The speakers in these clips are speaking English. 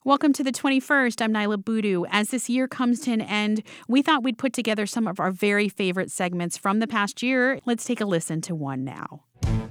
Welcome to the 21st. I'm Nyla Boodoo. As this year comes to an end, we thought we'd put together some of our very favorite segments from the past year. Let's take a listen to one now.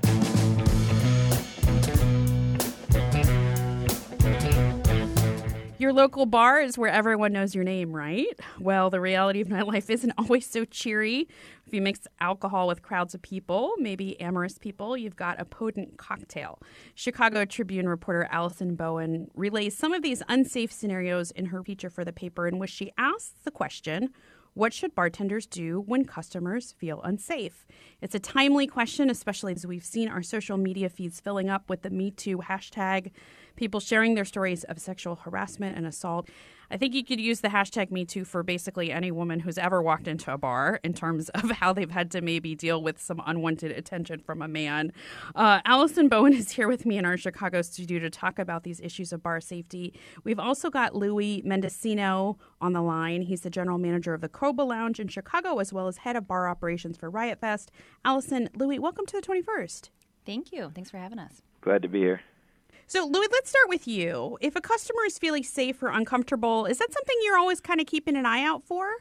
Your local bar is where everyone knows your name, right? Well, the reality of nightlife isn't always so cheery. If you mix alcohol with crowds of people, maybe amorous people, you've got a potent cocktail. Chicago Tribune reporter Allison Bowen relays some of these unsafe scenarios in her feature for the paper, in which she asks the question, what should bartenders do when customers feel unsafe? It's a timely question, especially as we've seen our social media feeds filling up with the Me Too hashtag, people sharing their stories of sexual harassment and assault. I think you could use the hashtag Me Too for basically any woman who's ever walked into a bar in terms of how they've had to maybe deal with some unwanted attention from a man. Allison Bowen is here with me in our Chicago studio to talk about these issues of bar safety. We've also got Louis Mendocino on the line. He's the general manager of the Coba Lounge in Chicago, as well as head of bar operations for Riot Fest. Allison, Louis, welcome to the 21st. Thank you. Thanks for having us. Glad to be here. So, Louis, let's start with you. If a customer is feeling safe or uncomfortable, is that something you're always kind of keeping an eye out for?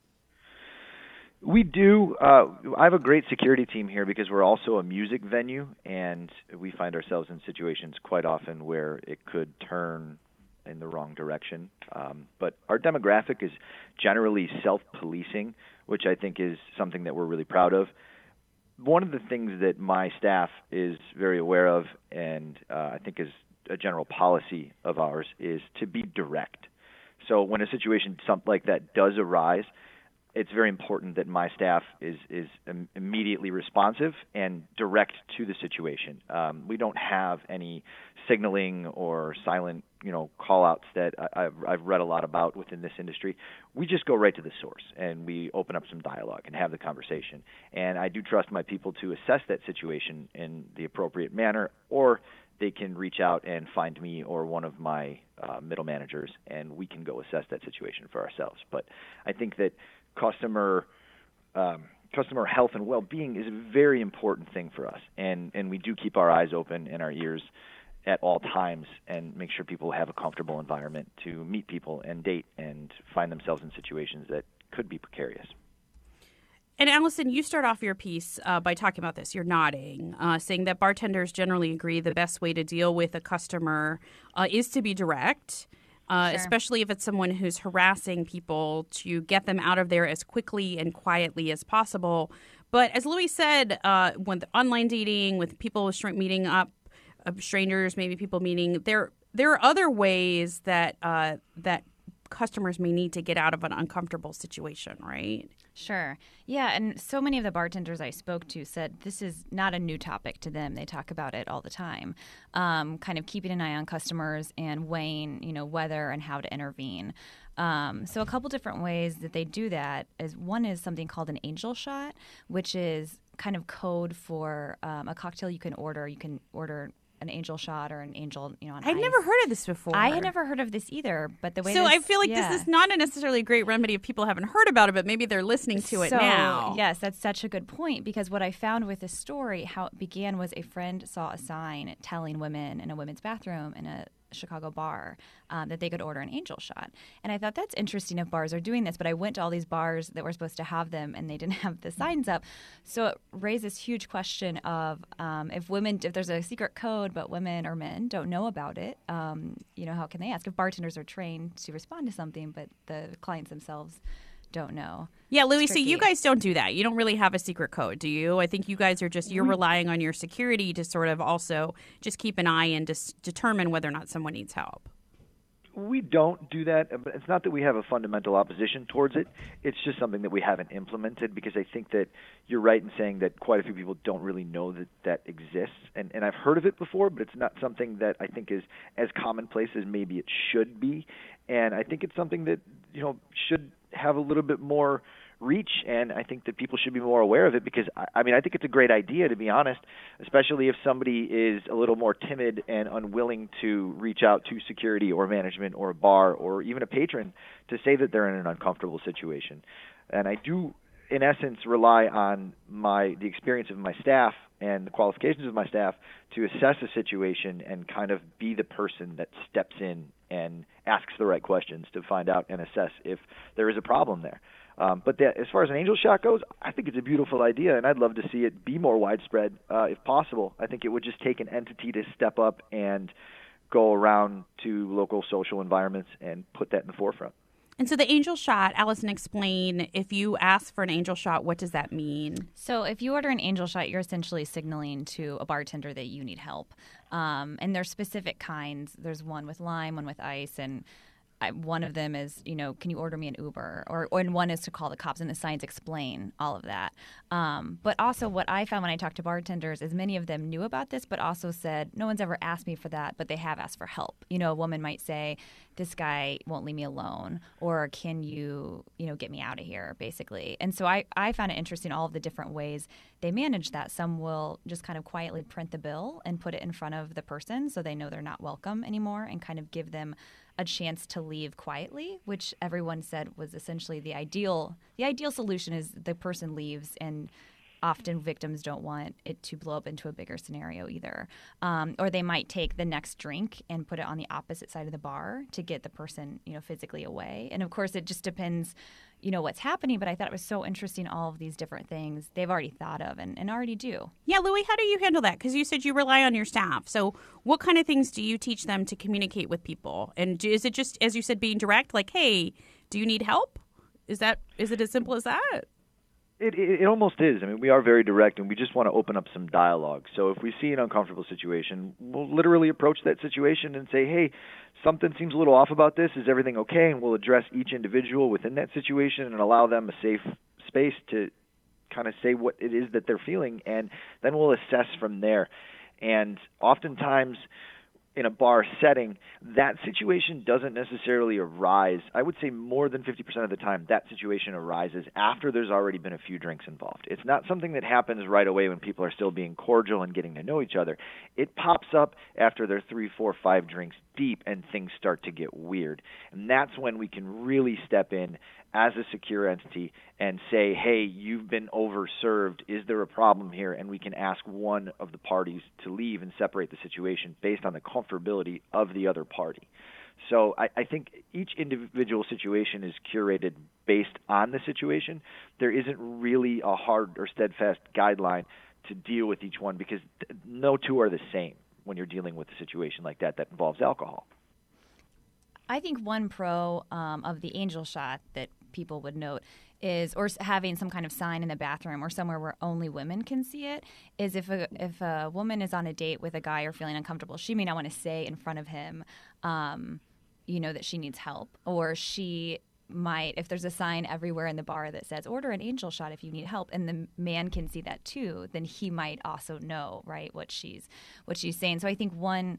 We do. I have a great security team here because we're also a music venue, and we find ourselves in situations quite often where it could turn in the wrong direction. But our demographic is generally self-policing, which I think is something that we're really proud of. One of the things that my staff is very aware of, and I think is a general policy of ours, is to be direct. So when a situation something like that does arise, it's very important that my staff is immediately responsive and direct to the situation. We don't have any signaling or silent, call-outs that I've read a lot about within this industry. We just go right to the source, and we open up some dialogue and have the conversation. And I do trust my people to assess that situation in the appropriate manner, or they can reach out and find me or one of my middle managers, and we can go assess that situation for ourselves. But I think that customer health and well-being is a very important thing for us, and we do keep our eyes open and our ears at all times and make sure people have a comfortable environment to meet people and date and find themselves in situations that could be precarious. And Allison, you start off your piece by talking about this. You're nodding, saying that bartenders generally agree the best way to deal with a customer is to be direct. Sure. Especially if it's someone who's harassing people, to get them out of there as quickly and quietly as possible. But as Louis said, with online dating, with people meeting up, strangers, maybe people meeting, there are other ways that that customers may need to get out of an uncomfortable situation, right? Sure. Yeah, and so many of the bartenders I spoke to said this is not a new topic to them. They talk about it all the time, kind of keeping an eye on customers and weighing, whether and how to intervene. So a couple different ways that they do that is, one is something called an angel shot, which is kind of code for a cocktail you can order. You can order an angel shot or an angel, on I'd ice. never heard of this before. I had never heard of this either, but the way I feel like this is not necessarily a great remedy if people haven't heard about it, but maybe they're listening to it now. Yes, that's such a good point, because what I found with this story, how it began, was a friend saw a sign telling women in a women's bathroom in a Chicago bar that they could order an angel shot. And I thought, that's interesting if bars are doing this, but I went to all these bars that were supposed to have them and they didn't have the signs up. So it raised this huge question of if there's a secret code but women or men don't know about it, how can they ask? If bartenders are trained to respond to something but the clients themselves don't know. Yeah, Louis, so you guys don't do that. You don't really have a secret code, do you? I think you guys are you're relying on your security to sort of also just keep an eye and determine whether or not someone needs help. We don't do that. It's not that we have a fundamental opposition towards it. It's just something that we haven't implemented, because I think that you're right in saying that quite a few people don't really know that exists. And I've heard of it before, but it's not something that I think is as commonplace as maybe it should be. And I think it's something that, should have a little bit more reach, and I think that people should be more aware of it, because I think it's a great idea, to be honest, especially if somebody is a little more timid and unwilling to reach out to security or management or a bar or even a patron to say that they're in an uncomfortable situation. And I do in essence, rely on the experience of my staff and the qualifications of my staff to assess a situation and kind of be the person that steps in and asks the right questions to find out and assess if there is a problem there. But as far as an angel shot goes, I think it's a beautiful idea, and I'd love to see it be more widespread if possible. I think it would just take an entity to step up and go around to local social environments and put that in the forefront. And so the angel shot, Allison, explain, if you ask for an angel shot, what does that mean? So if you order an angel shot, you're essentially signaling to a bartender that you need help. And there's specific kinds. There's one with lime, one with ice, and one of them is, can you order me an Uber? And one is to call the cops, and the signs explain all of that. But also what I found when I talked to bartenders is many of them knew about this, but also said, no one's ever asked me for that, but they have asked for help. A woman might say, this guy won't leave me alone, or can you, get me out of here, basically. And so I found it interesting, all of the different ways they manage that. Some will just kind of quietly print the bill and put it in front of the person so they know they're not welcome anymore, and kind of give them a chance to leave quietly, which everyone said was essentially the ideal solution is the person leaves, and often victims don't want it to blow up into a bigger scenario either. Or they might take the next drink and put it on the opposite side of the bar to get the person, physically away. And of course, it just depends, what's happening. But I thought it was so interesting, all of these different things they've already thought of and already do. Yeah, Louie, how do you handle that? Because you said you rely on your staff. So what kind of things do you teach them to communicate with people? And is it just, as you said, being direct, like, hey, do you need help? Is it as simple as that? It almost is. I mean, we are very direct, and we just want to open up some dialogue. So if we see an uncomfortable situation, we'll literally approach that situation and say, hey, something seems a little off about this. Is everything okay? And we'll address each individual within that situation and allow them a safe space to kind of say what it is that they're feeling, and then we'll assess from there. And oftentimes, in a bar setting, that situation doesn't necessarily arise. I would say more than 50% of the time that situation arises after there's already been a few drinks involved. It's not something that happens right away when people are still being cordial and getting to know each other. It pops up after they're 3, 4, 5 drinks deep and things start to get weird. And that's when we can really step in as a secure entity and say, hey, you've been overserved. Is there a problem here? And we can ask one of the parties to leave and separate the situation based on the comfortability of the other party. So I think each individual situation is curated based on the situation. There isn't really a hard or steadfast guideline to deal with each one because no two are the same when you're dealing with a situation like that involves alcohol. I think one pro of the angel shot that people would note is, or having some kind of sign in the bathroom or somewhere where only women can see it, is if a woman is on a date with a guy or feeling uncomfortable, she may not want to say in front of him, that she needs help, or she might, if there's a sign everywhere in the bar that says order an angel shot if you need help, and the man can see that too, then he might also know, right, what she's saying. So I think one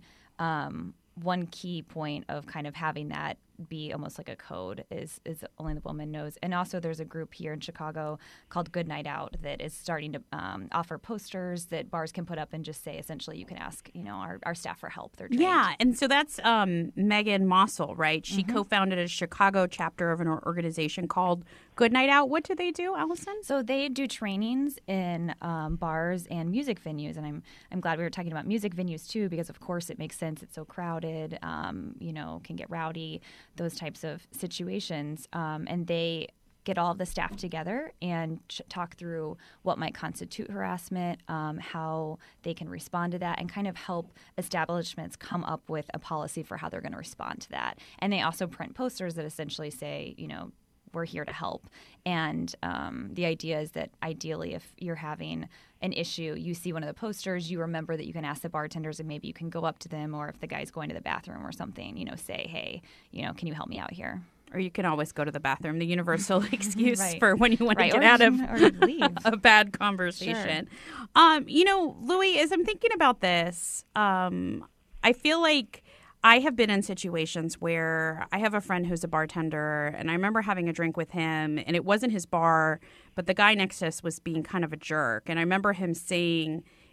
key point of kind of having that be almost like a code is only the woman knows. And also there's a group here in Chicago called Good Night Out that is starting to offer posters that bars can put up and just say, essentially, you can ask, our staff for help. They're trained. Yeah, and so that's Megan Mossel, right? She co-founded a Chicago chapter of an organization called Good Night Out. What do they do, Allison? So they do trainings in bars and music venues, and I'm glad we were talking about music venues too, because of course it makes sense. It's so crowded, can get rowdy, those types of situations, and they get all of the staff together and talk through what might constitute harassment, how they can respond to that, and kind of help establishments come up with a policy for how they're going to respond to that. And they also print posters that essentially say, we're here to help. And the idea is that ideally, if you're having an issue, you see one of the posters, you remember that you can ask the bartenders, and maybe you can go up to them, or if the guy's going to the bathroom or something, say, hey, can you help me out here? Or you can always go to the bathroom, the universal excuse right. for when you want to get out of a bad conversation. Sure. Louie, as I'm thinking about this, I feel like I have been in situations where I have a friend who's a bartender, and I remember having a drink with him, and it wasn't his bar, but the guy next to us was being kind of a jerk. And I remember him saying,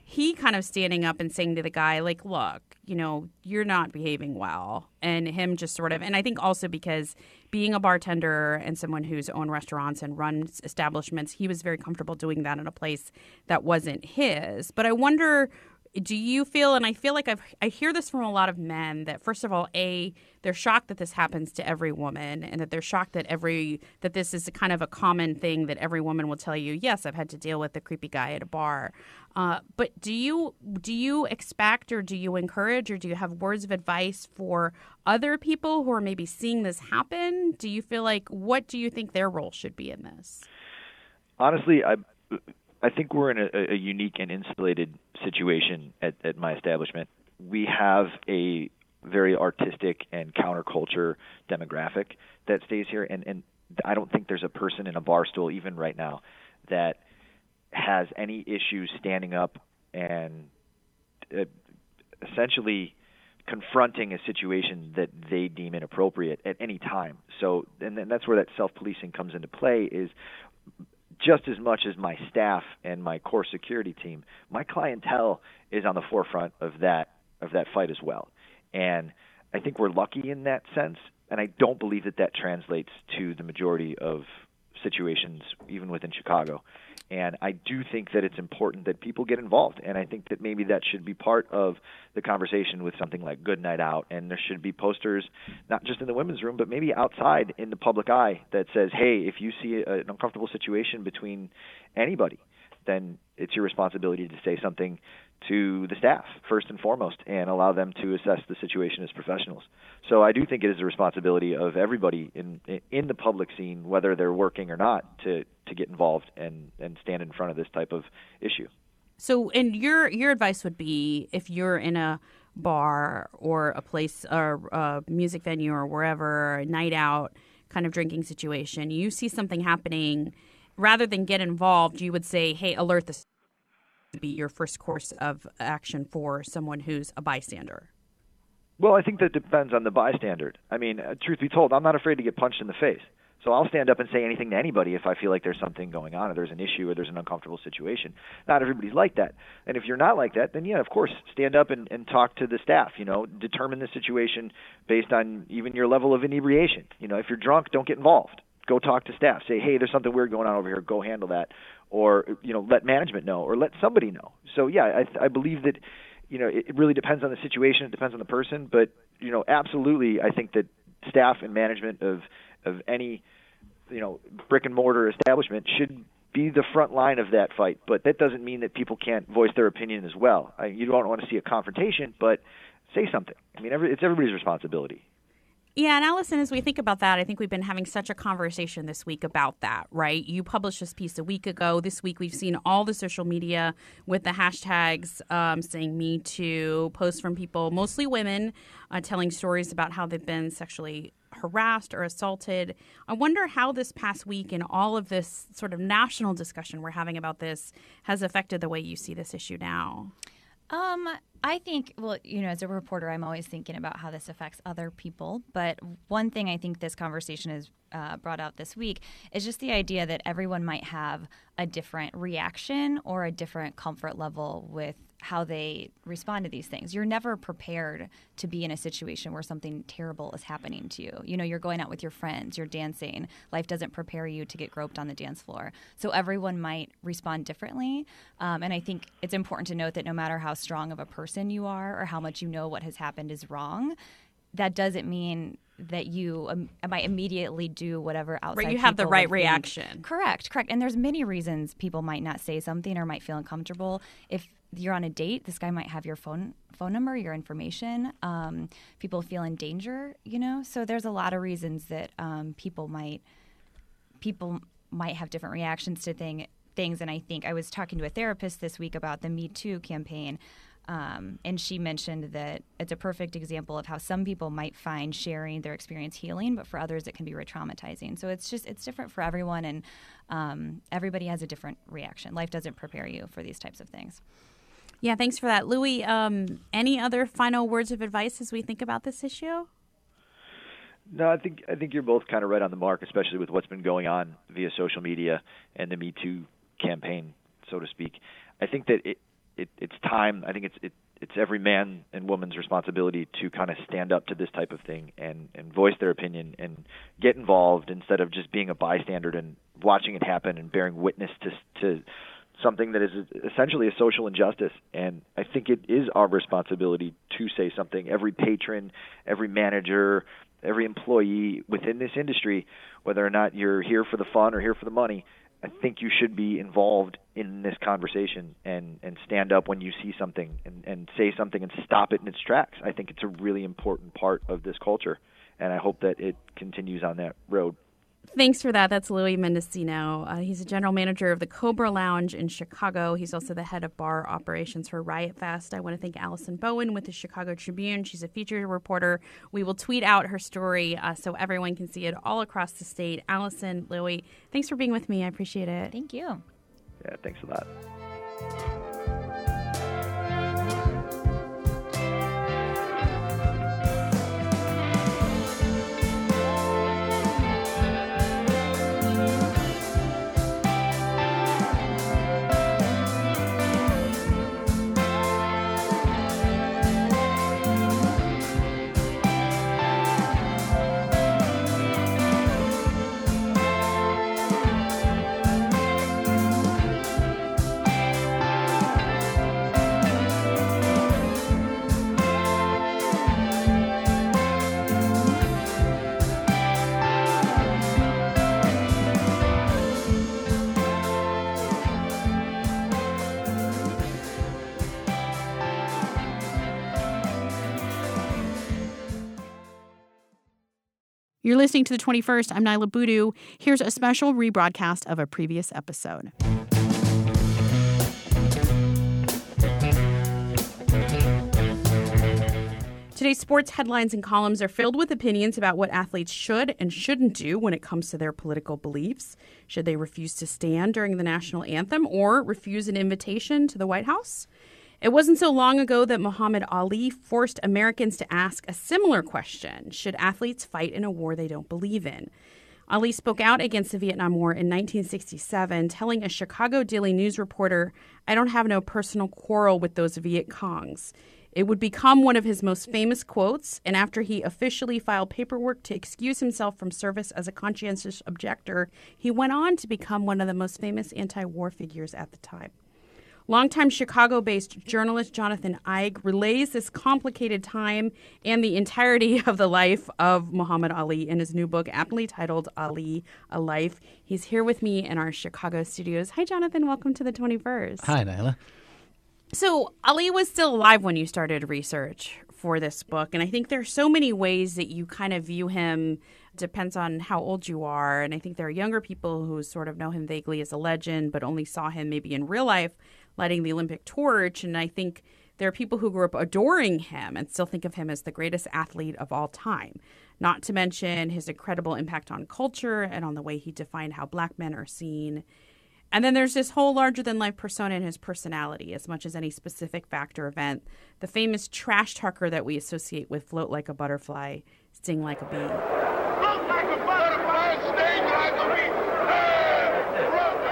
he kind of standing up and saying to the guy, like, look, you're not behaving well. And him just sort of, and I think also because being a bartender and someone who's owned restaurants and runs establishments, he was very comfortable doing that in a place that wasn't his. But I wonder, do you feel, and I feel like I hear this from a lot of men, that first of all, they're shocked that this happens to every woman, and that they're shocked that this is a kind of a common thing that every woman will tell you, yes, I've had to deal with the creepy guy at a bar. But do you expect, or do you encourage, or do you have words of advice for other people who are maybe seeing this happen? Do you feel like, what do you think their role should be in this? Honestly, I think we're in a unique and insulated situation at my establishment. We have a very artistic and counterculture demographic that stays here, and I don't think there's a person in a bar stool, even right now, that has any issues standing up and essentially confronting a situation that they deem inappropriate at any time. So, and that's where that self-policing comes into play, is just as much as my staff and my core security team, my clientele is on the forefront of that fight as well. And I think we're lucky in that sense, and I don't believe that translates to the majority of situations, even within Chicago. And I do think that it's important that people get involved, and I think that maybe that should be part of the conversation with something like Good Night Out, and there should be posters, not just in the women's room, but maybe outside in the public eye, that says, hey, if you see an uncomfortable situation between anybody, then it's your responsibility to say something to the staff first and foremost, and allow them to assess the situation as professionals. So I do think it is a responsibility of everybody in the public scene, whether they're working or not, to get involved and stand in front of this type of issue. So, and your advice would be, if you're in a bar or a place or a music venue or wherever, a night out kind of drinking situation, you see something happening, rather than get involved, you would say, hey, alert this. Be your first course of action for someone who's a bystander? Well, I think that depends on the bystander. I mean, truth be told, I'm not afraid to get punched in the face. So I'll stand up and say anything to anybody if I feel like there's something going on, or there's an issue, or there's an uncomfortable situation. Not everybody's like that. And if you're not like that, then yeah, of course, stand up and talk to the staff, determine the situation based on even your level of inebriation. If you're drunk, don't get involved. Go talk to staff. Say, hey, there's something weird going on over here. Go handle that. Or, let management know, or let somebody know. So, yeah, I believe that, it really depends on the situation. It depends on the person. But, absolutely, I think that staff and management of any, brick and mortar establishment should be the front line of that fight. But that doesn't mean that people can't voice their opinion as well. You don't want to see a confrontation, but say something. I mean, it's everybody's responsibility. Yeah, and Allison, as we think about that, I think we've been having such a conversation this week about that, right? You published this piece a week ago. This week we've seen all the social media with the hashtags saying Me Too, posts from people, mostly women, telling stories about how they've been sexually harassed or assaulted. I wonder how this past week and all of this sort of national discussion we're having about this has affected the way you see this issue now. I think, as a reporter, I'm always thinking about how this affects other people. But one thing I think this conversation has brought out this week is just the idea that everyone might have a different reaction or a different comfort level with how they respond to these things. You're never prepared to be in a situation where something terrible is happening to you. You're going out with your friends, you're dancing. Life doesn't prepare you to get groped on the dance floor. So everyone might respond differently. And I think it's important to note that no matter how strong of a person you are or how much you know what has happened is wrong, that doesn't mean that you might immediately do whatever outside people. Right, you have the right think. reaction. Correct. And there's many reasons people might not say something or might feel uncomfortable. If you're on a date, this guy might have your phone number, your information. People feel in danger, So there's a lot of reasons that people might have different reactions to things. And I think I was talking to a therapist this week about the Me Too campaign. And she mentioned that it's a perfect example of how some people might find sharing their experience healing, but for others it can be re-traumatizing. So it's different for everyone, and everybody has a different reaction. Life doesn't prepare you for these types of things. Yeah, thanks for that. Louis, any other final words of advice as we think about this issue? No, I think you're both kind of right on the mark, especially with what's been going on via social media and the Me Too campaign, so to speak. I think that it's time. I think it's every man and woman's responsibility to kind of stand up to this type of thing and voice their opinion and get involved instead of just being a bystander and watching it happen and bearing witness to something that is essentially a social injustice. And I think it is our responsibility to say something. Every patron, every manager, every employee within this industry, whether or not you're here for the fun or here for the money, I think you should be involved in this conversation and stand up when you see something and say something and stop it in its tracks. I think it's a really important part of this culture, and I hope that it continues on that road. Thanks for that. That's Louis Mendocino. He's a general manager of the Cobra Lounge in Chicago. He's also the head of bar operations for Riot Fest. I want to thank Allison Bowen with the Chicago Tribune. She's a featured reporter. We will tweet out her story so everyone can see it all across the state. Allison, Louis, thanks for being with me. I appreciate it. Thank you. Yeah, thanks a lot. You're listening to The 21st. I'm Nyla Boodoo. Here's a special rebroadcast of a previous episode. Today's sports headlines and columns are filled with opinions about what athletes should and shouldn't do when it comes to their political beliefs. Should they refuse to stand during the national anthem or refuse an invitation to the White House? It wasn't so long ago that Muhammad Ali forced Americans to ask a similar question. Should athletes fight in a war they don't believe in? Ali spoke out against the Vietnam War in 1967, telling a Chicago Daily News reporter, "I don't have no personal quarrel with those Viet Congs." It would become one of his most famous quotes, and after he officially filed paperwork to excuse himself from service as a conscientious objector, he went on to become one of the most famous anti-war figures at the time. Longtime Chicago-based journalist Jonathan Eig relays this complicated time and the entirety of the life of Muhammad Ali in his new book, aptly titled Ali, A Life. He's here with me in our Chicago studios. Hi, Jonathan. Welcome to The 21st. Hi, Nyla. So Ali was still alive when you started research for this book, and I think there are so many ways that you kind of view him. Depends on how old you are, and I think there are younger people who sort of know him vaguely as a legend but only saw him maybe in real life lighting the Olympic torch, and I think there are people who grew up adoring him and still think of him as the greatest athlete of all time, not to mention his incredible impact on culture and on the way he defined how black men are seen. And then there's this whole larger-than-life persona in his personality, as much as any specific fact or event. The famous trash talker that we associate with float like a butterfly, sting like a bee. Float like a butterfly, sting like a bee. Hey,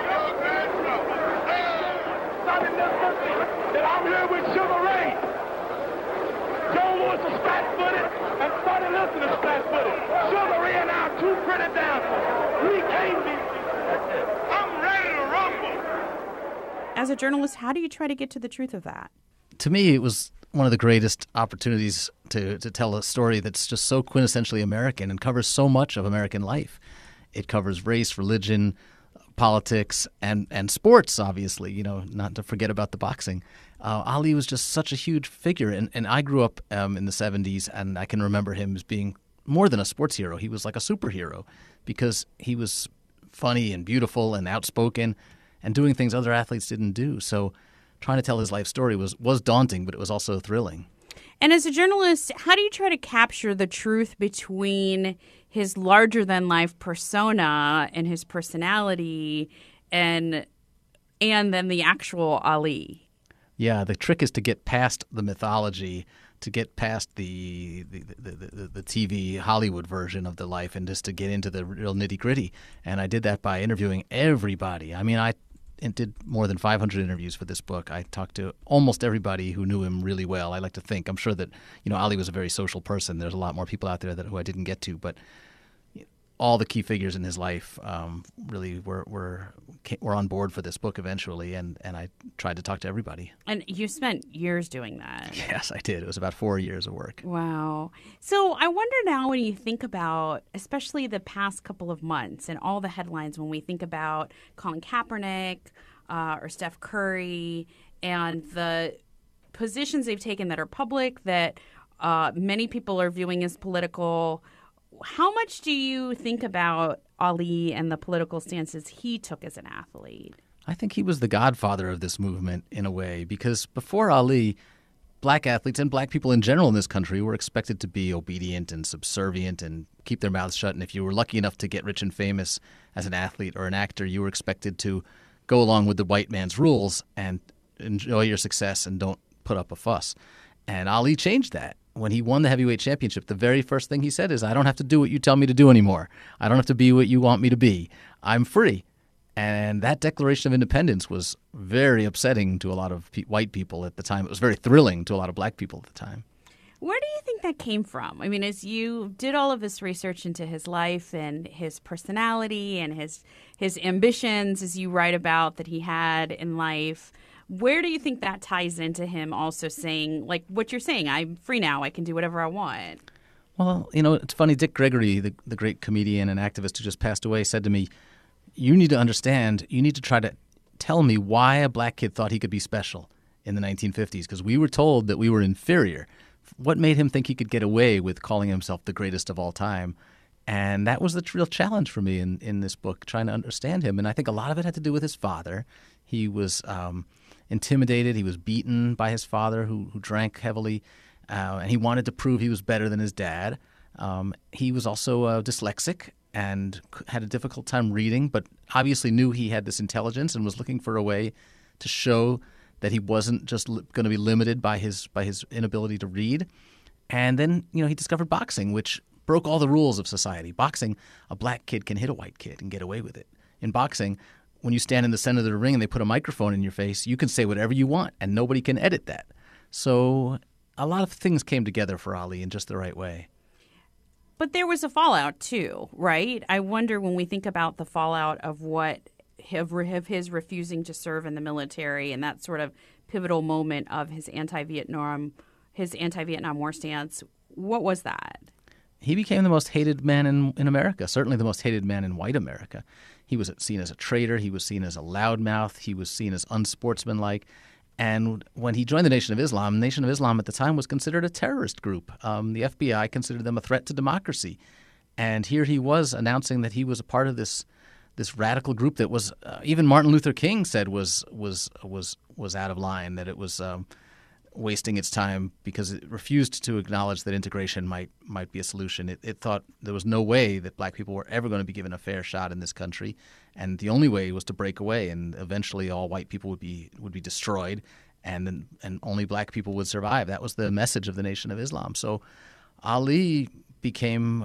that I'm here with Sugar Ray. Joe Louis is flat-footed, and Sonny Liston is flat-footed. Sugar Ray and I are two pretty dancers. We can't be. I'm ready to rumble. As a journalist, how do you try to get to the truth of that? To me, it was one of the greatest opportunities to tell a story that's just so quintessentially American and covers so much of American life. It covers race, religion, politics, and sports, obviously, not to forget about the boxing. Ali was just such a huge figure, and I grew up in the 70s, and I can remember him as being more than a sports hero. He was like a superhero because he was funny and beautiful and outspoken and doing things other athletes didn't do. So trying to tell his life story was daunting, but it was also thrilling. And as a journalist, how do you try to capture the truth between his larger-than-life persona and his personality and then the actual Ali? Yeah, the trick is to get past the mythology, to get past the TV Hollywood version of the life, and just to get into the real nitty-gritty. And I did that by interviewing everybody. I mean, did more than 500 interviews for this book. I talked to almost everybody who knew him really well. I like to think. I'm sure that, Ali was a very social person. There's a lot more people out there who I didn't get to, but all the key figures in his life really were on board for this book eventually, and I tried to talk to everybody. And you spent years doing that. Yes, I did. It was about 4 years of work. Wow. So I wonder now, when you think about, especially the past couple of months and all the headlines, when we think about Colin Kaepernick or Steph Curry and the positions they've taken that are public, that many people are viewing as political, how much do you think about Ali and the political stances he took as an athlete? I think he was the godfather of this movement in a way, because before Ali, black athletes and black people in general in this country were expected to be obedient and subservient and keep their mouths shut. And if you were lucky enough to get rich and famous as an athlete or an actor, you were expected to go along with the white man's rules and enjoy your success and don't put up a fuss. And Ali changed that. When he won the heavyweight championship, the very first thing he said is, I don't have to do what you tell me to do anymore. I don't have to be what you want me to be. I'm free. And that Declaration of Independence was very upsetting to a lot of white people at the time. It was very thrilling to a lot of black people at the time. Where do you think that came from? I mean, as you did all of this research into his life and his personality and his ambitions, as you write about, that he had in life, where do you think that ties into him also saying, like what you're saying, I'm free now, I can do whatever I want? Well, it's funny. Dick Gregory, the great comedian and activist who just passed away, said to me, you need to understand, you need to try to tell me why a black kid thought he could be special in the 1950s, because we were told that we were inferior. What made him think he could get away with calling himself the greatest of all time? And that was the real challenge for me in this book, trying to understand him. And I think a lot of it had to do with his father. He was intimidated. He was beaten by his father, who drank heavily, and he wanted to prove he was better than his dad. He was also dyslexic and had a difficult time reading, but obviously knew he had this intelligence and was looking for a way to show that he wasn't just going to be limited by his inability to read. And then, he discovered boxing, which broke all the rules of society. Boxing, a black kid can hit a white kid and get away with it. In boxing, when you stand in the center of the ring and they put a microphone in your face, you can say whatever you want and nobody can edit that. So a lot of things came together for Ali in just the right way. But there was a fallout too, right? I wonder, when we think about the fallout of his refusing to serve in the military and that sort of pivotal moment of his anti-Vietnam War stance, what was that? He became the most hated man in America, certainly the most hated man in white America. He was seen as a traitor. He was seen as a loudmouth. He was seen as unsportsmanlike. And when he joined the Nation of Islam at the time was considered a terrorist group. The FBI considered them a threat to democracy. And here he was announcing that he was a part of this radical group that was even Martin Luther King said was out of line, that it was wasting its time because it refused to acknowledge that integration might be a solution. It thought there was no way that black people were ever going to be given a fair shot in this country, and the only way was to break away, and eventually all white people would be destroyed, and only black people would survive. That was the message of the Nation of Islam. So Ali became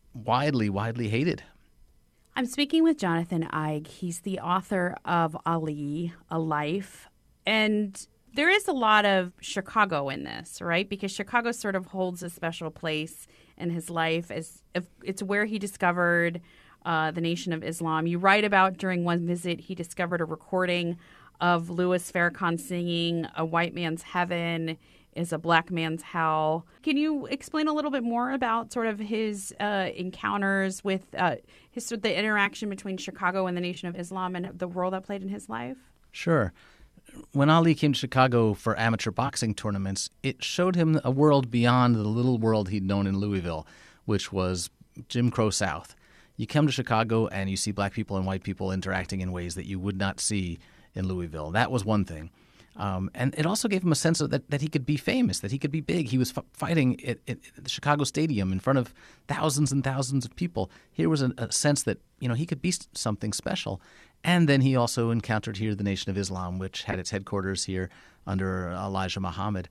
widely hated. I'm speaking with Jonathan Eig. He's the author of Ali, A Life, and there is a lot of Chicago in this, right? Because Chicago sort of holds a special place in his life. It's where he discovered the Nation of Islam. You write about, during one visit, he discovered a recording of Louis Farrakhan singing, "A white man's heaven is a black man's hell." Can you explain a little bit more about sort of his encounters with the interaction between Chicago and the Nation of Islam and the role that played in his life? Sure. When Ali came to Chicago for amateur boxing tournaments, it showed him a world beyond the little world he'd known in Louisville, which was Jim Crow South. You come to Chicago and you see black people and white people interacting in ways that you would not see in Louisville. That was one thing. And it also gave him a sense of that he could be famous, that he could be big. He was fighting at the Chicago Stadium in front of thousands and thousands of people. Here was a sense that, he could be something special. And then he also encountered here the Nation of Islam, which had its headquarters here under Elijah Muhammad.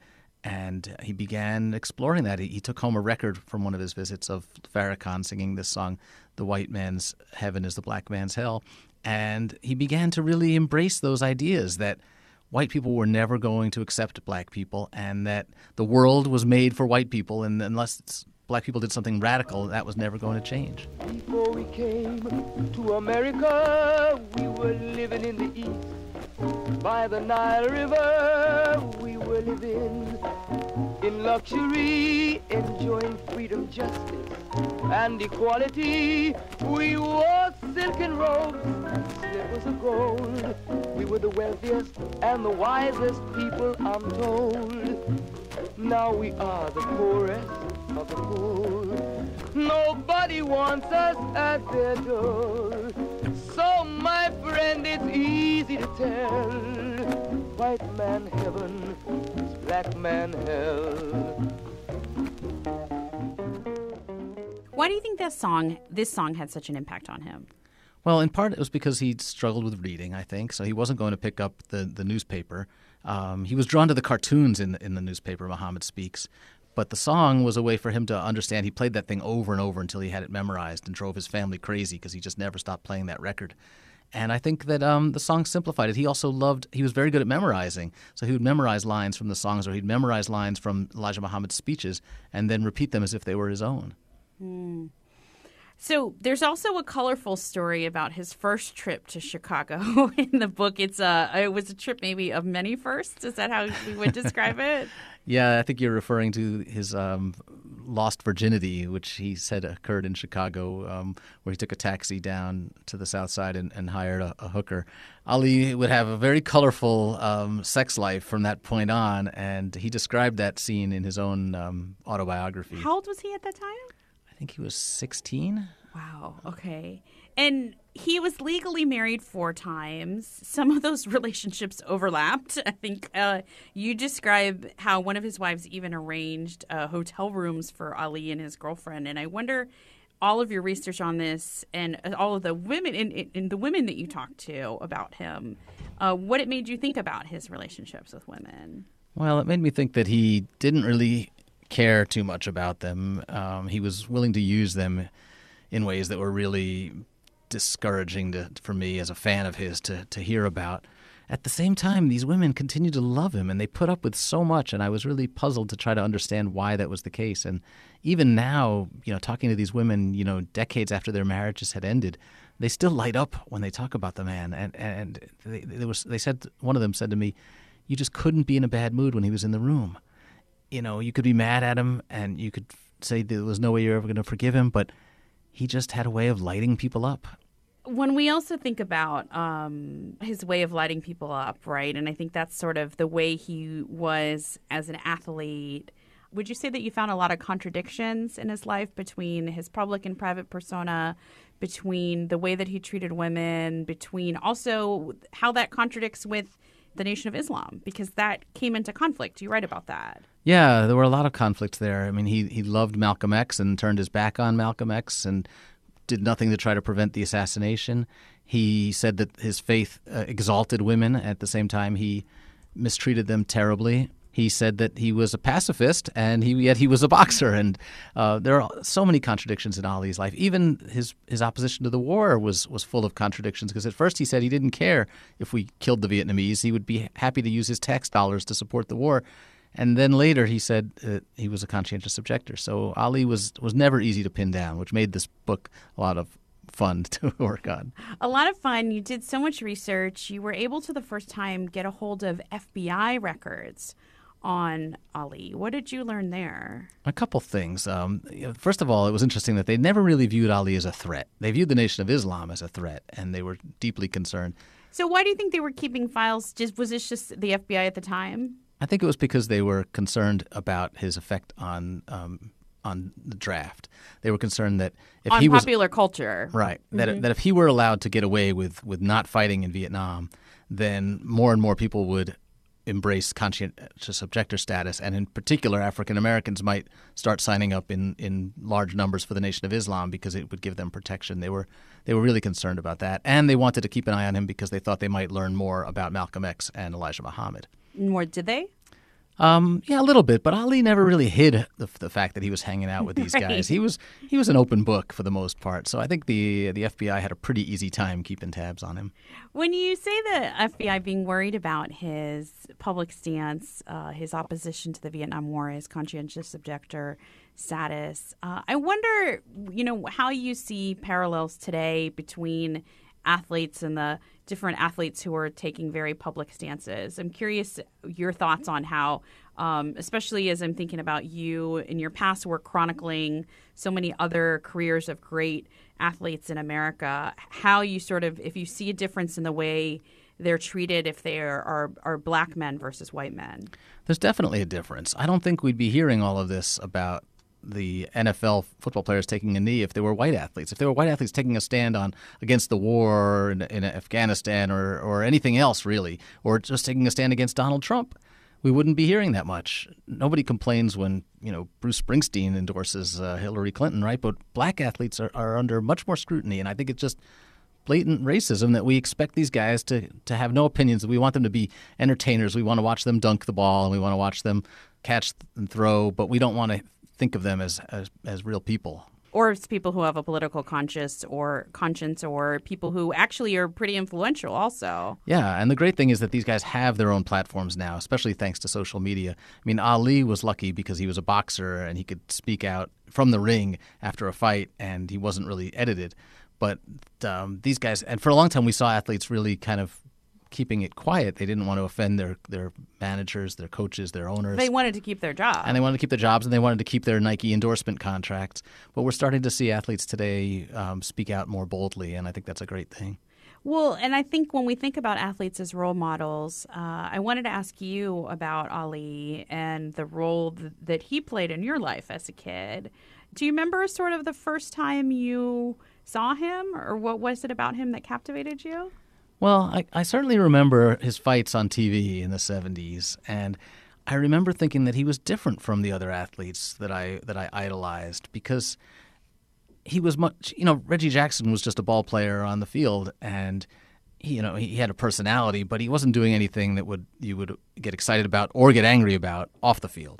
And he began exploring that. He took home a record from one of his visits of Farrakhan singing this song, "The White Man's Heaven is the Black Man's Hell." And he began to really embrace those ideas that white people were never going to accept black people and that the world was made for white people, and unless black people did something radical, that was never going to change. Before we came to America, we were living in the East. By the Nile River, we were living in luxury, enjoying freedom, justice, and equality. We wore silken robes and slippers of gold. We were the wealthiest and the wisest people, I'm told. Now we are the poorest of the poor. Nobody wants us at their door. So, my friend, it's easy to tell. White man heaven is black man hell. Why do you think this song had such an impact on him? Well, in part it was because he struggled with reading, I think, so he wasn't going to pick up the newspaper. He was drawn to the cartoons in the newspaper, Muhammad Speaks. But the song was a way for him to understand. He played that thing over and over until he had it memorized and drove his family crazy because he just never stopped playing that record. And I think that the song simplified it. He also he was very good at memorizing. So he would memorize lines from the songs, or he'd memorize lines from Elijah Muhammad's speeches and then repeat them as if they were his own. So there's also a colorful story about his first trip to Chicago in the book. It was a trip maybe of many firsts. Is that how we would describe it? Yeah, I think you're referring to his lost virginity, which he said occurred in Chicago, where he took a taxi down to the South Side and hired a hooker. Ali would have a very colorful sex life from that point on, and he described that scene in his own autobiography. How old was he at that time? I think he was 16. Wow. Okay. And he was legally married 4 times. Some of those relationships overlapped. I think you describe how one of his wives even arranged hotel rooms for Ali and his girlfriend. And I wonder, all of your research on this and all of the women and the women that you talked to about him, what it made you think about his relationships with women. Well, it made me think that he didn't really care too much about them. He was willing to use them in ways that were really discouraging for me as a fan of his to hear about. At the same time, these women continued to love him, and they put up with so much, and I was really puzzled to try to understand why that was the case. And even now, talking to these women, decades after their marriages had ended, they still light up when they talk about the man. And they said, one of them said to me, "You just couldn't be in a bad mood when he was in the room. You could be mad at him, and you could say there was no way you're ever going to forgive him, but he just had a way of lighting people up." When we also think about his way of lighting people up, right, and I think that's sort of the way he was as an athlete, would you say that you found a lot of contradictions in his life between his public and private persona, between the way that he treated women, between also how that contradicts with the Nation of Islam, because that came into conflict? You write about that. Yeah, there were a lot of conflicts there. I mean, he loved Malcolm X and turned his back on Malcolm X and did nothing to try to prevent the assassination. He said that his faith exalted women. At the same time, he mistreated them terribly. He said that he was a pacifist, and yet he was a boxer. And there are so many contradictions in Ali's life. Even his opposition to the war was full of contradictions, because at first he said he didn't care if we killed the Vietnamese. He would be happy to use his tax dollars to support the war. And then later he said he was a conscientious objector. So Ali was never easy to pin down, which made this book a lot of fun to work on. A lot of fun. You did so much research. You were able to, the first time, get a hold of FBI records on Ali. What did you learn there? A couple things. First of all, it was interesting that they never really viewed Ali as a threat. They viewed the Nation of Islam as a threat, and they were deeply concerned. So why do you think they were keeping files? Was this just the FBI at the time? I think it was because they were concerned about his effect on the draft. They were concerned that if on he was popular culture, right, that if he were allowed to get away with not fighting in Vietnam, then more and more people would embrace conscientious objector status, and in particular, African Americans might start signing up in large numbers for the Nation of Islam because it would give them protection. They were really concerned about that, and they wanted to keep an eye on him because they thought they might learn more about Malcolm X and Elijah Muhammad. More, did they? Yeah, a little bit, but Ali never really hid the fact that he was hanging out with these Right. guys. He was an open book for the most part. So I think the FBI had a pretty easy time keeping tabs on him. When you say the FBI being worried about his public stance, his opposition to the Vietnam War, his conscientious objector status, I wonder, how you see parallels today between athletes and the different athletes who are taking very public stances. I'm curious your thoughts on how, especially as I'm thinking about you in your past work chronicling so many other careers of great athletes in America, how you if you see a difference in the way they're treated if they are black men versus white men. There's definitely a difference. I don't think we'd be hearing all of this about the NFL football players taking a knee if they were white athletes. If they were white athletes taking a stand against the war in Afghanistan or anything else, really, or just taking a stand against Donald Trump, we wouldn't be hearing that much. Nobody complains when, Bruce Springsteen endorses Hillary Clinton, right? But black athletes are under much more scrutiny, and I think it's just blatant racism that we expect these guys to have no opinions. We want them to be entertainers. We want to watch them dunk the ball, and we want to watch them catch and throw, but we don't want to think of them as real people. Or it's people who have a political conscience or people who actually are pretty influential also. Yeah, and the great thing is that these guys have their own platforms now, especially thanks to social media. I mean, Ali was lucky because he was a boxer and he could speak out from the ring after a fight and he wasn't really edited. But these guys, and for a long time we saw athletes really kind of keeping it quiet. They didn't want to offend their managers, their coaches, their owners. They wanted to keep their job. And they wanted to keep their jobs, and they wanted to keep their Nike endorsement contracts. But we're starting to see athletes today speak out more boldly, and I think that's a great thing. Well, and I think when we think about athletes as role models, I wanted to ask you about Ali and the role that he played in your life as a kid. Do you remember sort of the first time you saw him, or what was it about him that captivated you? Well, I certainly remember his fights on TV in the 70s, and I remember thinking that he was different from the other athletes that I idolized because he was much, Reggie Jackson was just a ball player on the field, and he had a personality, but he wasn't doing anything that you would get excited about or get angry about off the field.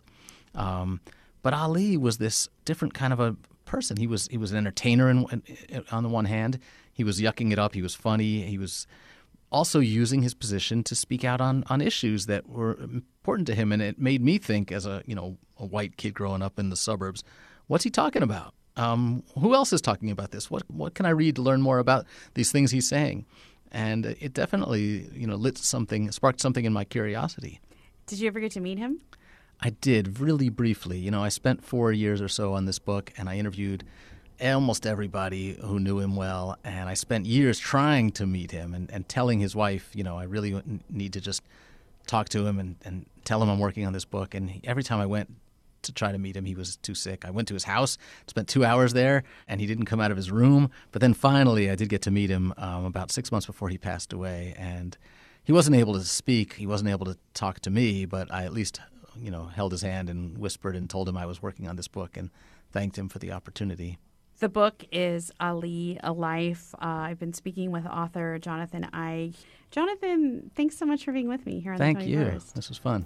But Ali was this different kind of a person. He was an entertainer on the one hand. He was yucking it up. He was funny. He was also using his position to speak out on issues that were important to him. And it made me think, as a white kid growing up in the suburbs, what's he talking about? Who else is talking about this? What can I read to learn more about these things he's saying? And it definitely, sparked something in my curiosity. Did you ever get to meet him? I did, really briefly. I spent 4 years or so on this book, and I interviewed almost everybody who knew him well, and I spent years trying to meet him and telling his wife, I really need to just talk to him and tell him I'm working on this book. And every time I went to try to meet him, he was too sick. I went to his house, spent 2 hours there, and he didn't come out of his room. But then finally I did get to meet him about 6 months before he passed away, and he wasn't able to speak. He wasn't able to talk to me, but I at least held his hand and whispered and told him I was working on this book and thanked him for the opportunity. The book is Ali, A Life. I've been speaking with author Jonathan Eig. Jonathan, thanks so much for being with me here on the 21st. Thank you. This was fun.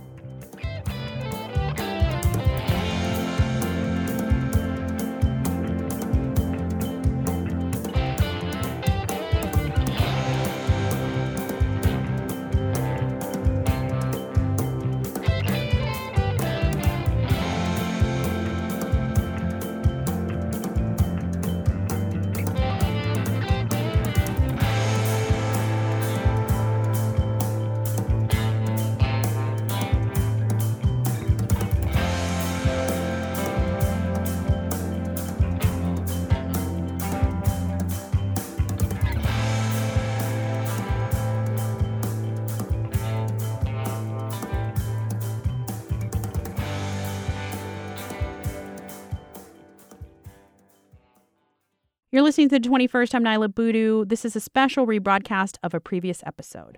You're listening to the 21st. I'm Nyla Boodoo. This is a special rebroadcast of a previous episode.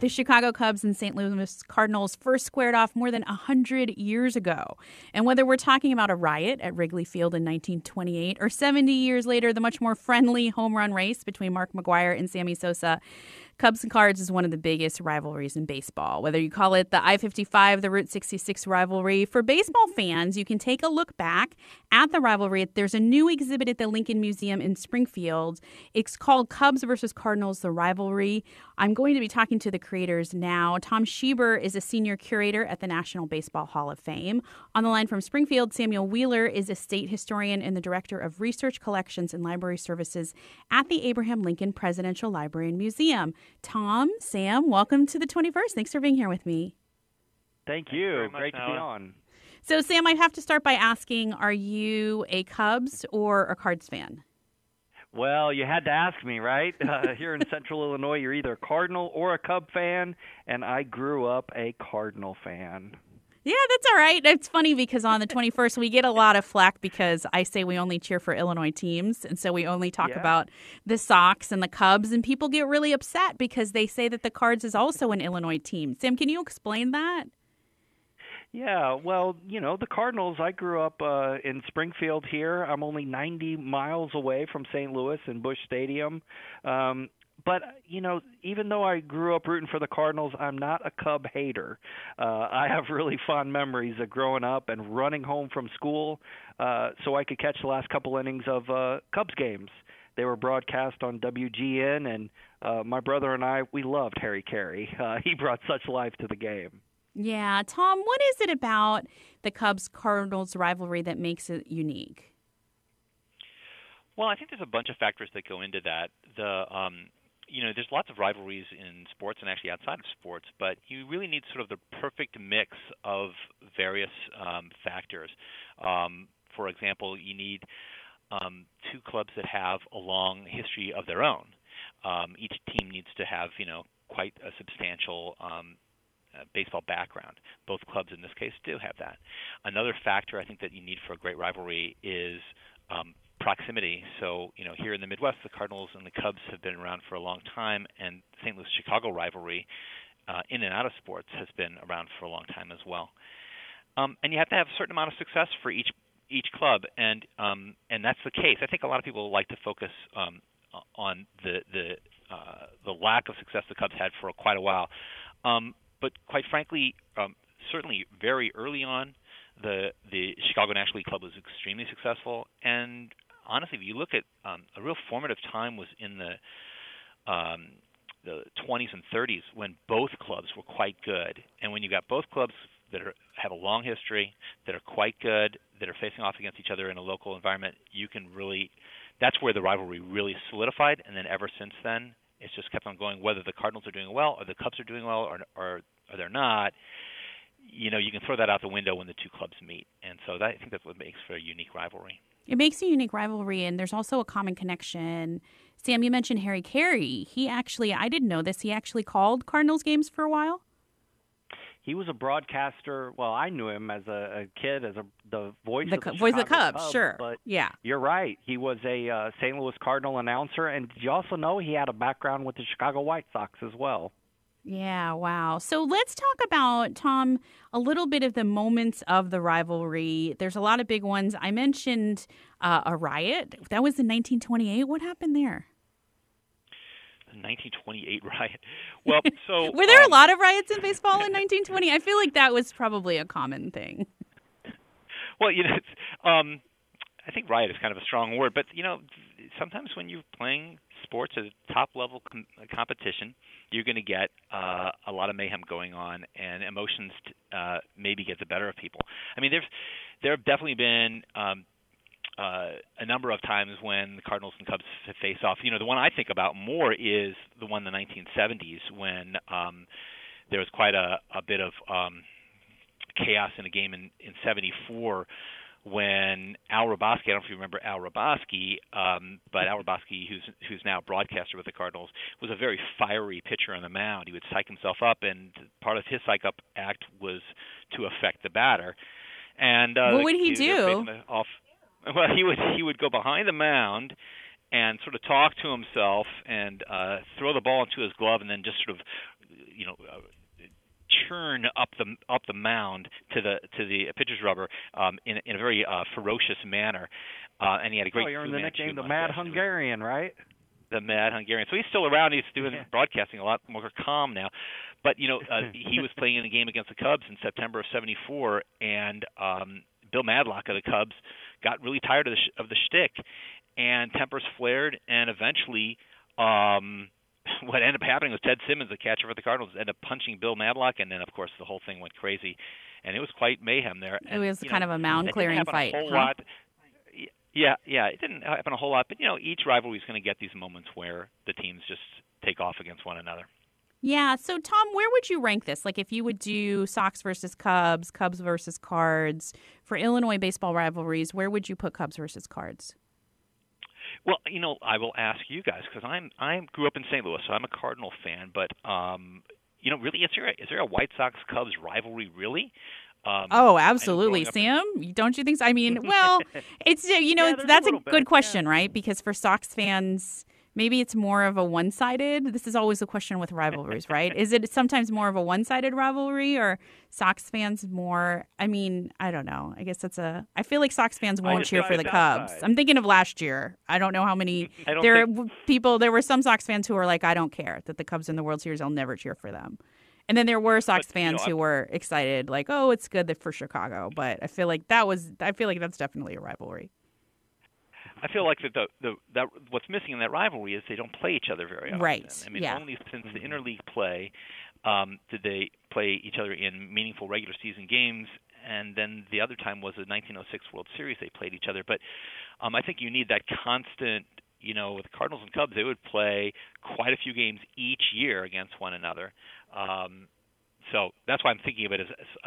The Chicago Cubs and St. Louis Cardinals first squared off more than 100 years ago. And whether we're talking about a riot at Wrigley Field in 1928 or 70 years later, the much more friendly home run race between Mark McGwire and Sammy Sosa, Cubs and Cards is one of the biggest rivalries in baseball. Whether you call it the I-55, the Route 66 rivalry, for baseball fans, you can take a look back at the rivalry. There's a new exhibit at the Lincoln Museum in Springfield. It's called Cubs versus Cardinals, the rivalry. I'm going to be talking to the creators now. Tom Schieber is a senior curator at the National Baseball Hall of Fame. On the line from Springfield, Samuel Wheeler is a state historian and the director of research collections and library services at the Abraham Lincoln Presidential Library and Museum. Tom, Sam, welcome to the 21st. Thanks for being here with me. Thank you. Great to be on. So, Sam, I'd have to start by asking, are you a Cubs or a Cards fan? Well, you had to ask me, right? Here in Central Illinois, you're either a Cardinal or a Cub fan, and I grew up a Cardinal fan. Yeah, that's all right. It's funny because on the 21st, we get a lot of flack because I say we only cheer for Illinois teams. And so we only talk about the Sox and the Cubs. And people get really upset because they say that the Cards is also an Illinois team. Sam, can you explain that? Yeah, well, the Cardinals, I grew up in Springfield here. I'm only 90 miles away from St. Louis and Busch Stadium. But, even though I grew up rooting for the Cardinals, I'm not a Cub hater. I have really fond memories of growing up and running home from school so I could catch the last couple innings of Cubs games. They were broadcast on WGN, and my brother and I, we loved Harry Carey. He brought such life to the game. Yeah. Tom, what is it about the Cubs-Cardinals rivalry that makes it unique? Well, I think there's a bunch of factors that go into that. There's lots of rivalries in sports and actually outside of sports, but you really need sort of the perfect mix of various factors. For example, you need two clubs that have a long history of their own. Each team needs to have, quite a substantial baseball background. Both clubs in this case do have that. Another factor I think that you need for a great rivalry is proximity. So, here in the Midwest, the Cardinals and the Cubs have been around for a long time, and St. Louis-Chicago rivalry in and out of sports has been around for a long time as well. And you have to have a certain amount of success for each club, and that's the case. I think a lot of people like to focus on the lack of success the Cubs had for quite a while. But quite frankly, certainly very early on, the Chicago National League Club was extremely successful. And honestly, if you look at a real formative time was in the 20s and 30s when both clubs were quite good. And when you got both clubs that have a long history, that are quite good, that are facing off against each other in a local environment, you can really – that's where the rivalry really solidified. And then ever since then, it's just kept on going. Whether the Cardinals are doing well or the Cubs are doing well or they're not, you can throw that out the window when the two clubs meet. And so I think that's what makes for a unique rivalry. It makes a unique rivalry, and there's also a common connection. Sam, you mentioned Harry Carey. He actually, I didn't know this, he actually called Cardinals games for a while? He was a broadcaster. Well, I knew him as a kid as the voice of the voice of the Chicago Cubs, sure. But yeah. You're right. He was a St. Louis Cardinal announcer, and did you also know he had a background with the Chicago White Sox as well? Yeah, wow. So let's talk about, Tom, a little bit of the moments of the rivalry. There's a lot of big ones. I mentioned a riot. That was in 1928. What happened there? The 1928 riot. Well, so were there a lot of riots in baseball in 1920? I feel like that was probably a common thing. Well, I think riot is kind of a strong word, but sometimes when you're playing sports at a top-level competition, you're going to get a lot of mayhem going on, and emotions maybe get the better of people. I mean, there have definitely been a number of times when the Cardinals and Cubs face off. The one I think about more is the one in the 1970s when there was quite a bit of chaos in a game in 74 when Al Hrabosky, I don't know if you remember Al Hrabosky, but Al Hrabosky, who's now a broadcaster with the Cardinals, was a very fiery pitcher on the mound. He would psych himself up, and part of his psych-up act was to affect the batter. And what would he do? Well, he would go behind the mound and sort of talk to himself and throw the ball into his glove and then just sort of churn up the mound to the pitcher's rubber in a very ferocious manner. And he had a great. He earned the nickname the Mad Hungarian, right? The Mad Hungarian. So he's still around. He's doing broadcasting a lot more calm now. But he was playing in a game against the Cubs in September of '74, and Bill Madlock of the Cubs got really tired of the shtick, and tempers flared, and eventually. What ended up happening was Ted Simmons, the catcher for the Cardinals, ended up punching Bill Madlock, and then, of course, the whole thing went crazy. And it was quite mayhem there. It was kind of a mound-clearing fight. Yeah, it didn't happen a whole lot. But, each rivalry is going to get these moments where the teams just take off against one another. Yeah, so, Tom, where would you rank this? Like, if you would do Sox versus Cubs, Cubs versus Cards, for Illinois baseball rivalries, where would you put Cubs versus Cards? Well, I will ask you guys because I grew up in St. Louis, so I'm a Cardinal fan. But really, is there a White Sox Cubs rivalry? Really? Oh, absolutely, Sam. Don't you think so? I mean, well, it's that's a good question, right? Because for Sox fans, maybe it's more of a one-sided. This is always a question with rivalries, right? Is it sometimes more of a one-sided rivalry, or Sox fans more? I mean, I don't know. I guess I feel like Sox fans won't cheer for the Cubs. I'm thinking of last year. I don't know how many. There were some Sox fans who were like, I don't care that the Cubs in the World Series. I'll never cheer for them. And then there were Sox fans who were excited, like, oh, it's good for Chicago. But I feel like that's definitely a rivalry. I feel like that what's missing in that rivalry is they don't play each other very often. Right. I mean, only since the interleague play did they play each other in meaningful regular season games, and then the other time was the 1906 World Series they played each other. But I think you need that constant. With the Cardinals and Cubs, they would play quite a few games each year against one another. So that's why I'm thinking of it as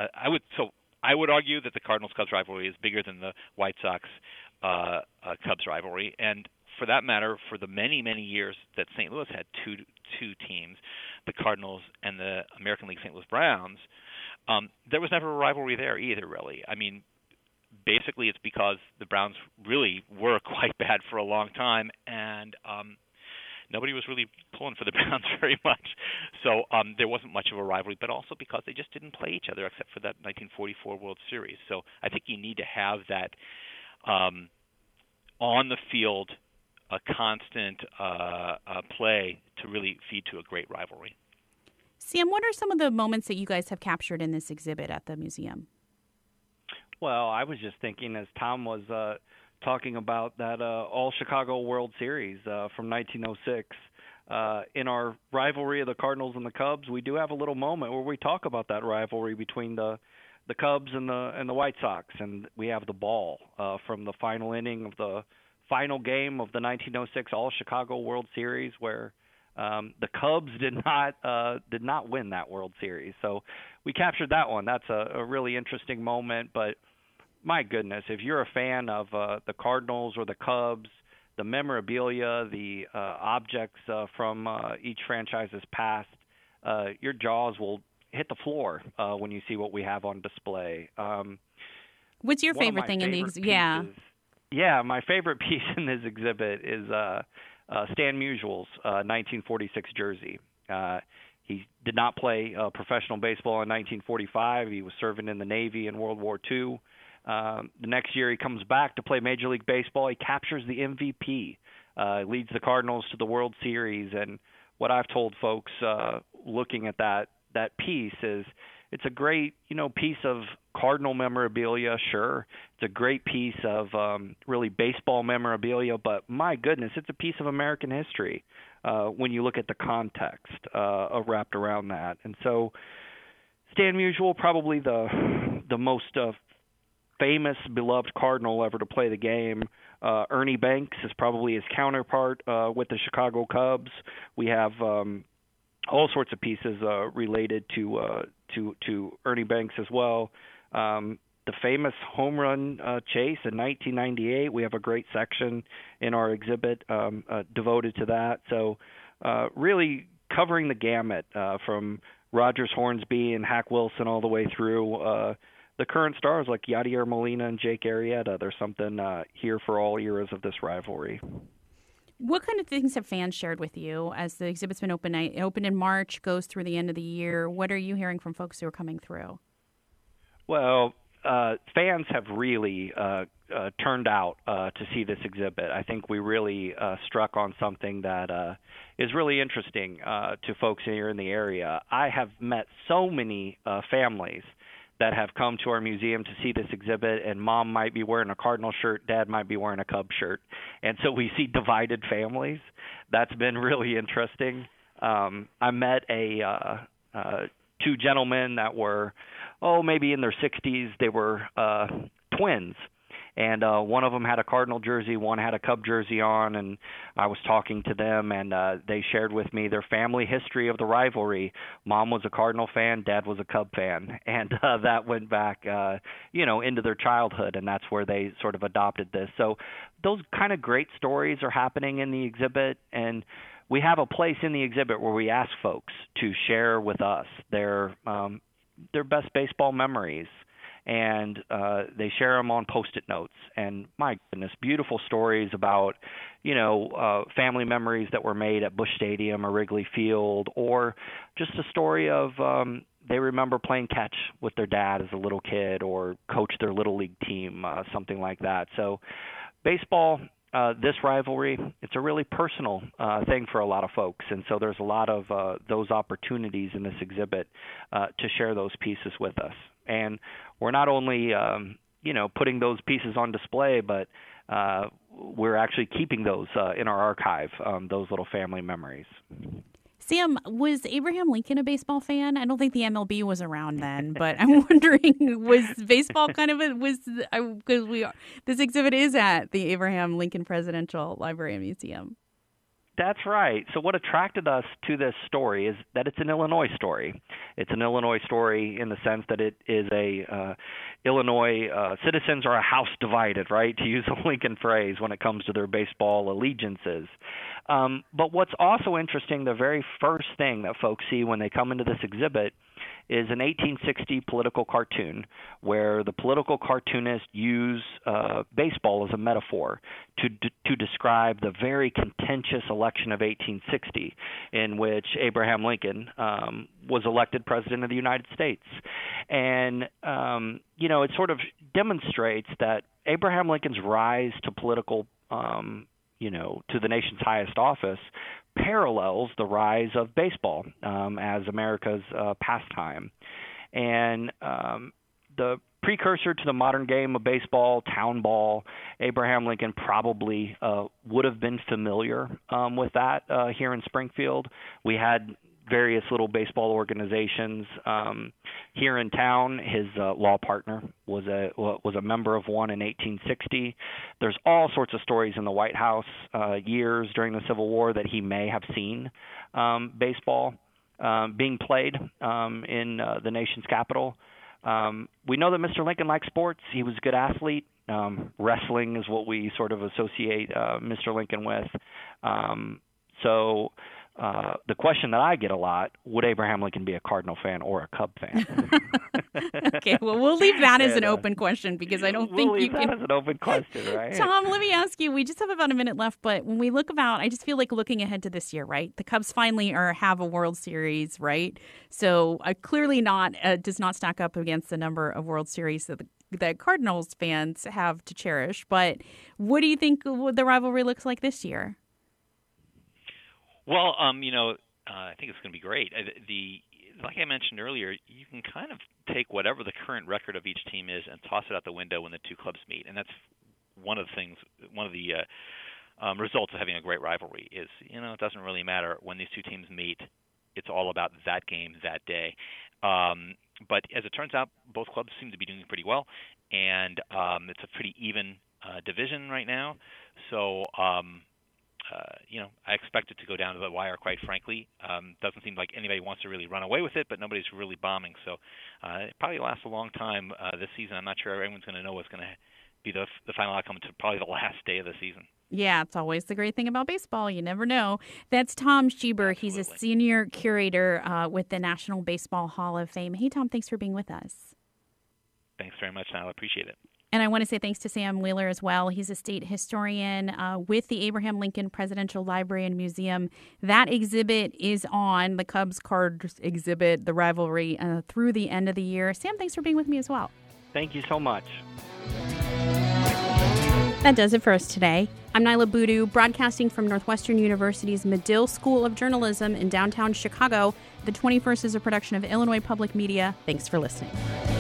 I would argue that the Cardinals-Cubs rivalry is bigger than the White Sox Cubs rivalry, and for that matter, for the many years that St. Louis had two teams, the Cardinals and the American League St. Louis Browns, there was never a rivalry there either. Really, I mean, basically it's because the Browns really were quite bad for a long time, and nobody was really pulling for the Browns very much. So there wasn't much of a rivalry, but also because they just didn't play each other except for that 1944 World Series. So I think you need to have that on the field, a constant play to really feed to a great rivalry. Sam, what are some of the moments that you guys have captured in this exhibit at the museum? Well, I was just thinking as Tom was talking about that All-Chicago World Series from 1906. In our rivalry of the Cardinals and the Cubs, we do have a little moment where we talk about that rivalry between the Cubs and the White Sox, and we have the ball from the final inning of the final game of the 1906 All-Chicago World Series, where the Cubs did not win that World Series. So we captured that one. That's a really interesting moment, but my goodness, if you're a fan of the Cardinals or the Cubs, the memorabilia, the objects from each franchise's past, your jaws will hit the floor when you see what we have on display. What's your favorite thing in the exhibit? Yeah, my favorite piece in this exhibit is Stan Musial's 1946 jersey. He did not play professional baseball in 1945. He was serving in the Navy in World War II. The next year he comes back to play Major League Baseball. He captures the MVP, leads the Cardinals to the World Series. And what I've told folks looking at that piece is it's a great, piece of Cardinal memorabilia, sure. It's a great piece of really baseball memorabilia, but my goodness, it's a piece of American history when you look at the context wrapped around that. And so Stan Musial, probably the most famous, beloved Cardinal ever to play the game. Ernie Banks is probably his counterpart with the Chicago Cubs. We have all sorts of pieces related to Ernie Banks as well. The famous home run chase in 1998, we have a great section in our exhibit devoted to that. So really covering the gamut from Rogers Hornsby and Hack Wilson all the way through the current stars like Yadier Molina and Jake Arrieta. There's something here for all eras of this rivalry. What kind of things have fans shared with you as the exhibit's been open in March, goes through the end of the year? What are you hearing from folks who are coming through? Well, fans have really turned out to see this exhibit. I think we really struck on something that is really interesting to folks here in the area. I have met so many families that have come to our museum to see this exhibit, and mom might be wearing a Cardinal shirt, dad might be wearing a Cub shirt. And so we see divided families. That's been really interesting. I met two gentlemen that were, maybe in their 60s. They were twins. And one of them had a Cardinal jersey, one had a Cub jersey on, and I was talking to them, and they shared with me their family history of the rivalry. Mom was a Cardinal fan, Dad was a Cub fan, and that went back, into their childhood, and that's where they sort of adopted this. So those kind of great stories are happening in the exhibit, and we have a place in the exhibit where we ask folks to share with us their best baseball memories. And they share them on Post-it notes. And my goodness, beautiful stories about, family memories that were made at Busch Stadium or Wrigley Field, or just a story of they remember playing catch with their dad as a little kid or coach their little league team, something like that. So baseball, this rivalry, it's a really personal thing for a lot of folks. And so there's a lot of those opportunities in this exhibit to share those pieces with us. And we're not only, putting those pieces on display, but we're actually keeping those in our archive, those little family memories. Sam, was Abraham Lincoln a baseball fan? I don't think the MLB was around then, but I'm wondering, was baseball this exhibit is at the Abraham Lincoln Presidential Library and Museum. That's right. So what attracted us to this story is that it's an Illinois story. It's an Illinois story in the sense that it is Illinois citizens are a house divided, right, to use a Lincoln phrase when it comes to their baseball allegiances. But what's also interesting, the very first thing that folks see when they come into this exhibit is an 1860 political cartoon where the political cartoonist used baseball as a metaphor to describe the very contentious election of 1860 in which Abraham Lincoln was elected president of the United States. And, it sort of demonstrates that Abraham Lincoln's rise to political to the nation's highest office parallels the rise of baseball as America's pastime. And the precursor to the modern game of baseball, town ball, Abraham Lincoln probably would have been familiar with that here in Springfield. We had various little baseball organizations here in town. His law partner was a member of one in 1860. There's all sorts of stories in the White House years during the Civil War that he may have seen baseball being played in the nation's capital. We know that Mr. Lincoln liked sports. He was a good athlete. Wrestling is what we sort of associate Mr. Lincoln with. So the question that I get a lot, would Abraham Lincoln be a Cardinal fan or a Cub fan? Okay, well, we'll leave that as an open question because I don't think you can. We'll leave that as an open question, right? Tom, let me ask you, we just have about a minute left, but when we look about, I just feel like looking ahead to this year, right? The Cubs finally have a World Series, right? So clearly does not stack up against the number of World Series that Cardinals fans have to cherish. But what do you think the rivalry looks like this year? Well, I think it's going to be great. Like I mentioned earlier, you can kind of take whatever the current record of each team is and toss it out the window when the two clubs meet, and that's one of the results of having a great rivalry is, it doesn't really matter when these two teams meet. It's all about that game that day. But as it turns out, both clubs seem to be doing pretty well, and it's a pretty even division right now. So I expect it to go down to the wire, quite frankly. Doesn't seem like anybody wants to really run away with it, but nobody's really bombing. So it probably lasts a long time this season. I'm not sure everyone's going to know what's going to be the final outcome to probably the last day of the season. Yeah, it's always the great thing about baseball. You never know. That's Tom Schieber. Absolutely. He's a senior curator with the National Baseball Hall of Fame. Hey, Tom, thanks for being with us. Thanks very much, Niall. I appreciate it. And I want to say thanks to Sam Wheeler as well. He's a state historian with the Abraham Lincoln Presidential Library and Museum. That exhibit is on, the Cubs cards exhibit, the rivalry, through the end of the year. Sam, thanks for being with me as well. Thank you so much. That does it for us today. I'm Nyla Boodoo, broadcasting from Northwestern University's Medill School of Journalism in downtown Chicago. The 21st is a production of Illinois Public Media. Thanks for listening.